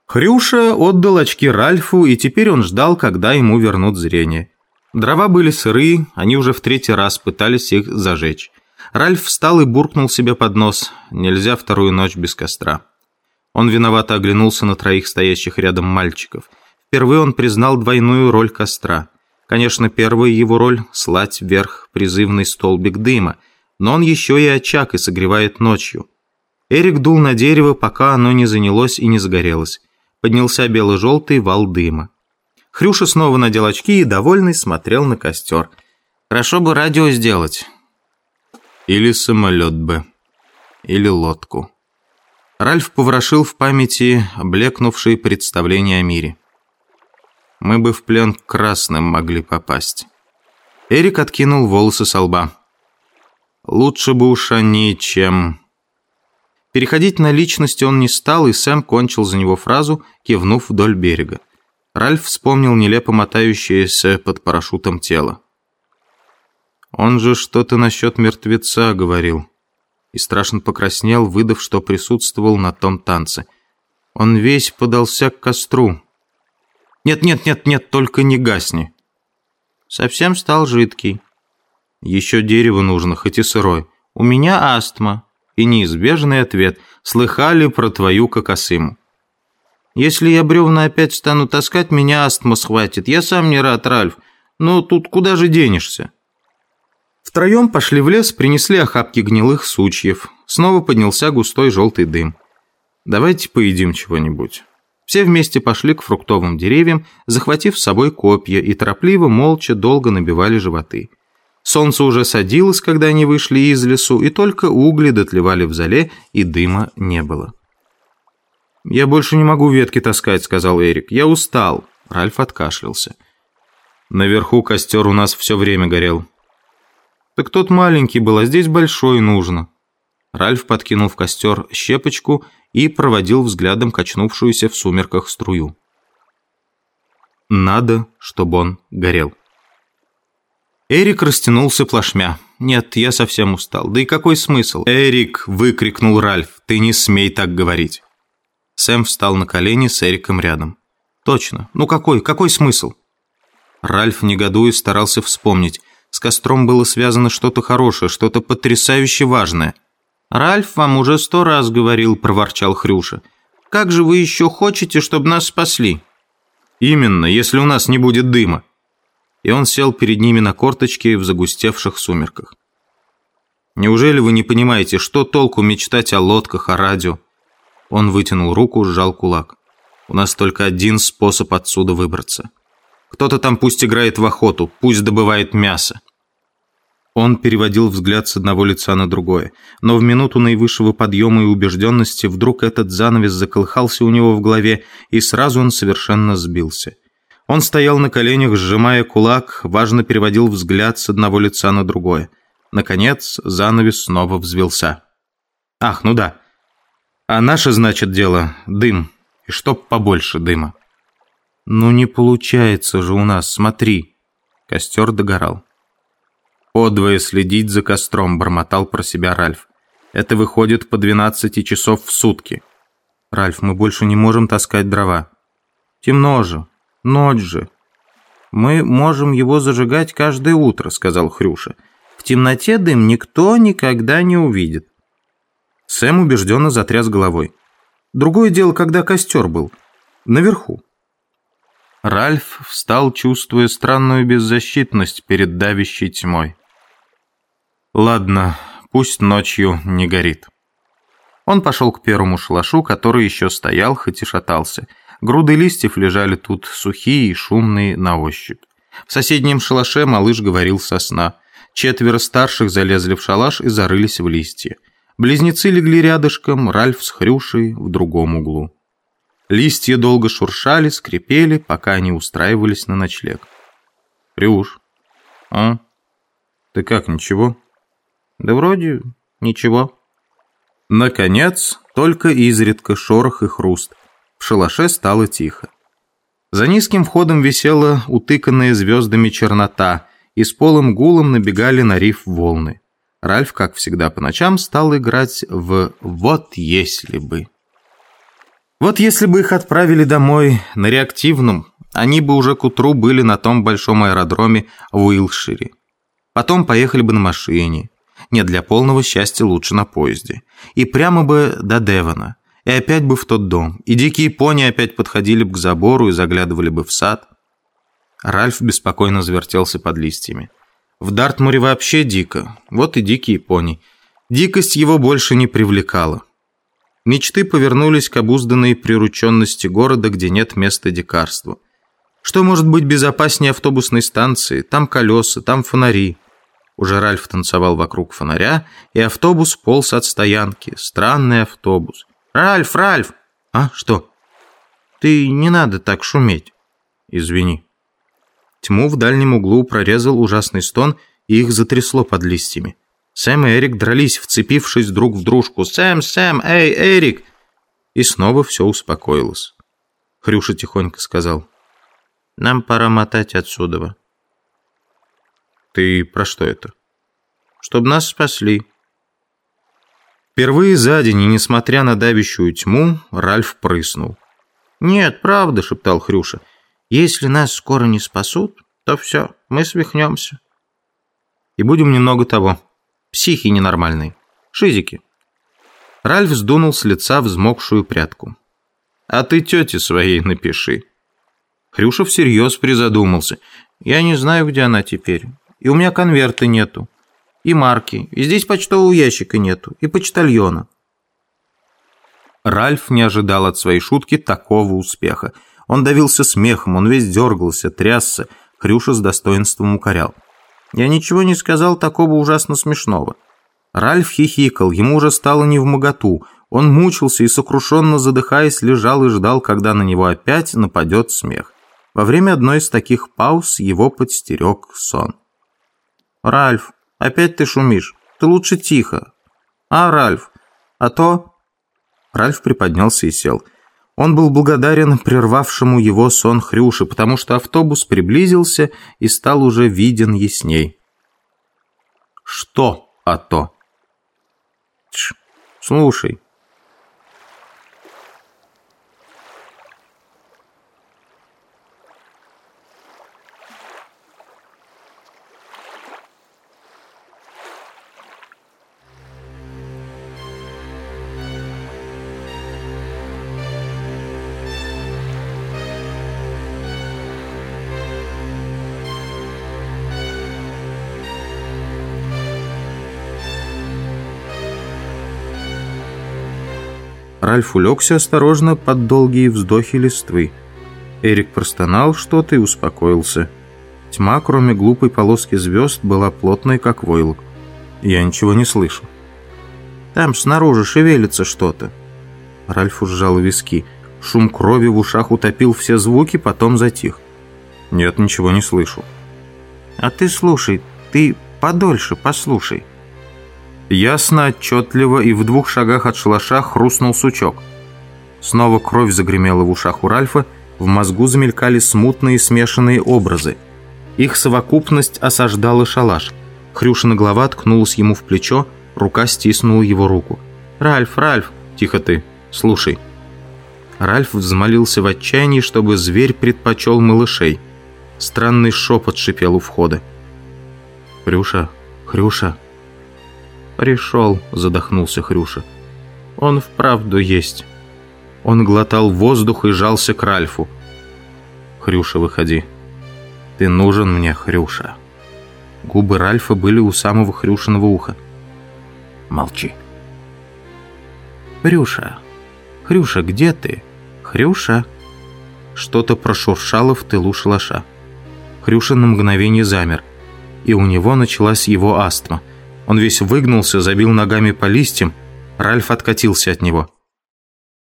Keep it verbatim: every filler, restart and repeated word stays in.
Хрюша отдал очки Ральфу, и теперь он ждал, когда ему вернут зрение. Дрова были сырые, они уже в третий раз пытались их зажечь. Ральф встал и буркнул себе под нос: нельзя вторую ночь без костра. Он виновато оглянулся на троих стоящих рядом мальчиков. Впервые он признал двойную роль костра. Конечно, первая его роль – слать вверх призывный столбик дыма, но он еще и очаг и согревает ночью. Эрик дул на дерево, пока оно не занялось и не загорелось. Поднялся бело-желтый вал дыма. Хрюша снова надел очки и, довольный, смотрел на костер. Хорошо бы радио сделать. Или самолет бы. Или лодку. Ральф поворошил в памяти блекнувшие представления о мире. Мы бы в плен к красным могли попасть. Эрик откинул волосы со лба. Лучше бы уж они, чем... Переходить на личности он не стал, и Сэм кончил за него фразу, кивнув вдоль берега. Ральф вспомнил нелепо мотающееся под парашютом тело. Он же что-то насчет мертвеца говорил. И страшно покраснел, выдав, что присутствовал на том танце. Он весь подался к костру. «Нет, нет, нет, нет, только не гасни». Совсем стал жидкий. «Еще дерево нужно, хоть и сырое. У меня астма». И неизбежный ответ: «Слыхали про твою кокосыму?» «Если я бревна опять стану таскать, меня астма схватит. Я сам не рад, Ральф. Но тут куда же денешься?» Втроем пошли в лес, принесли охапки гнилых сучьев. Снова поднялся густой желтый дым. «Давайте поедим чего-нибудь». Все вместе пошли к фруктовым деревьям, захватив с собой копья, и торопливо, молча, долго набивали животы. Солнце уже садилось, когда они вышли из лесу, и только угли дотлевали в золе, и дыма не было. «Я больше не могу ветки таскать», — сказал Эрик. «Я устал». Ральф откашлялся. «Наверху костер у нас все время горел». «Так тот маленький был, а здесь большой нужно». Ральф подкинул в костер щепочку и проводил взглядом качнувшуюся в сумерках струю. «Надо, чтобы он горел». Эрик растянулся плашмя. «Нет, я совсем устал. Да и какой смысл?» «Эрик!» – выкрикнул Ральф. «Ты не смей так говорить!» Сэм встал на колени с Эриком рядом. «Точно. Ну какой? Какой смысл?» Ральф, негодуя, старался вспомнить. С костром было связано что-то хорошее, что-то потрясающе важное. «Ральф вам уже сто раз говорил», – проворчал Хрюша. «Как же вы еще хотите, чтобы нас спасли?» «Именно, если у нас не будет дыма». И он сел перед ними на корточки в загустевших сумерках. «Неужели вы не понимаете, что толку мечтать о лодках, о радио?» Он вытянул руку, сжал кулак. «У нас только один способ отсюда выбраться. Кто-то там пусть играет в охоту, пусть добывает мясо». Он переводил взгляд с одного лица на другое, но в минуту наивысшего подъема и убежденности вдруг этот занавес заколыхался у него в голове, и сразу он совершенно сбился. Он стоял на коленях, сжимая кулак, важно переводил взгляд с одного лица на другое. Наконец, занавес снова взвился. «Ах, ну да. А наше, значит, дело – дым. И чтоб побольше дыма». «Ну не получается же у нас, смотри». Костер догорал. «Подвое следить за костром», – бормотал про себя Ральф. «Это выходит по двенадцать часов в сутки». «Ральф, мы больше не можем таскать дрова». «Темно же. Ночь же». «Мы можем его зажигать каждое утро», – сказал Хрюша. «В темноте дым никто никогда не увидит». Сэм убежденно затряс головой. «Другое дело, когда костер был. Наверху». Ральф встал, чувствуя странную беззащитность перед давящей тьмой. «Ладно, пусть ночью не горит». Он пошел к первому шалашу, который еще стоял, хоть и шатался. Груды листьев лежали тут сухие и шумные на ощупь. В соседнем шалаше малыш говорил со сна. Четверо старших залезли в шалаш и зарылись в листья. Близнецы легли рядышком, Ральф с Хрюшей в другом углу. Листья долго шуршали, скрипели, пока они устраивались на ночлег. «Хрюш, а? Ты как, ничего?» «Да вроде ничего». Наконец, только изредка шорох и хруст. В шалаше стало тихо. За низким входом висела утыканная звездами чернота, и с полым гулом набегали на риф волны. Ральф, как всегда по ночам, стал играть в «Вот если бы». Вот если бы их отправили домой на реактивном, они бы уже к утру были на том большом аэродроме в Уилтшире. Потом поехали бы на машине. Нет, для полного счастья лучше на поезде. И прямо бы до Девона. И опять бы в тот дом. И дикие пони опять подходили бы к забору и заглядывали бы в сад. Ральф беспокойно завертелся под листьями. В Дартмуре вообще дико. Вот и дикие пони. Дикость его больше не привлекала. Мечты повернулись к обузданной прирученности города, где нет места дикарству. Что может быть безопаснее автобусной станции? Там колеса, там фонари. Уже Ральф танцевал вокруг фонаря, и автобус полз от стоянки. Странный автобус. «Ральф, Ральф!» «А, что?» «Ты не надо так шуметь». «Извини». Тьму в дальнем углу прорезал ужасный стон, и их затрясло под листьями. Сэм и Эрик дрались, вцепившись друг в дружку. «Сэм, Сэм, эй, Эрик!» И снова все успокоилось. Хрюша тихонько сказал: «Нам пора мотать отсюда». «Ты про что это?» «Чтоб нас спасли». Впервые за день, и несмотря на давящую тьму, Ральф прыснул. «Нет, правда», — шептал Хрюша. «Если нас скоро не спасут, то все, мы свихнемся. И будем немного того. Психи ненормальные. Шизики». Ральф сдунул с лица взмокшую прядку. «А ты тете своей напиши». Хрюша всерьез призадумался. «Я не знаю, где она теперь. И у меня конверта нету. И марки. И здесь почтового ящика нету. И почтальона». Ральф не ожидал от своей шутки такого успеха. Он давился смехом, он весь дергался, трясся. Хрюша с достоинством укорял: «Я ничего не сказал такого ужасно смешного». Ральф хихикал, ему уже стало невмоготу. Он мучился и, сокрушенно задыхаясь, лежал и ждал, когда на него опять нападет смех. Во время одной из таких пауз его подстерег сон. «Ральф, опять ты шумишь. Ты лучше тихо. А, Ральф, а то...» Ральф приподнялся и сел. Он был благодарен прервавшему его сон Хрюше, потому что автобус приблизился и стал уже виден ясней. «Что, а то?» «Тш, слушай». Ральф улегся осторожно под долгие вздохи листвы. Эрик простонал что-то и успокоился. Тьма, кроме глупой полоски звезд, была плотной, как войлок. «Я ничего не слышу». «Там снаружи шевелится что-то». Ральф сжал виски. Шум крови в ушах утопил все звуки, потом затих. «Нет, ничего не слышу». «А ты слушай, ты подольше послушай». Ясно, отчетливо, и в двух шагах от шалаша хрустнул сучок. Снова кровь загремела в ушах у Ральфа, в мозгу замелькали смутные смешанные образы. Их совокупность осаждала шалаш. Хрюшина голова ткнулась ему в плечо, рука стиснула его руку. «Ральф, Ральф!» «Тихо ты, слушай». Ральф взмолился в отчаянии, чтобы зверь предпочел малышей. Странный шепот шипел у входа. «Хрюша, Хрюша!» «Пришел», — задохнулся Хрюша. «Он вправду есть». Он глотал воздух и жался к Ральфу. «Хрюша, выходи. Ты нужен мне, Хрюша». Губы Ральфа были у самого Хрюшиного уха. «Молчи». «Хрюша, Хрюша, где ты? Хрюша?» Что-то прошуршало в тылу шалаша. Хрюша на мгновение замер, и у него началась его астма. Он весь выгнулся, забил ногами по листьям. Ральф откатился от него.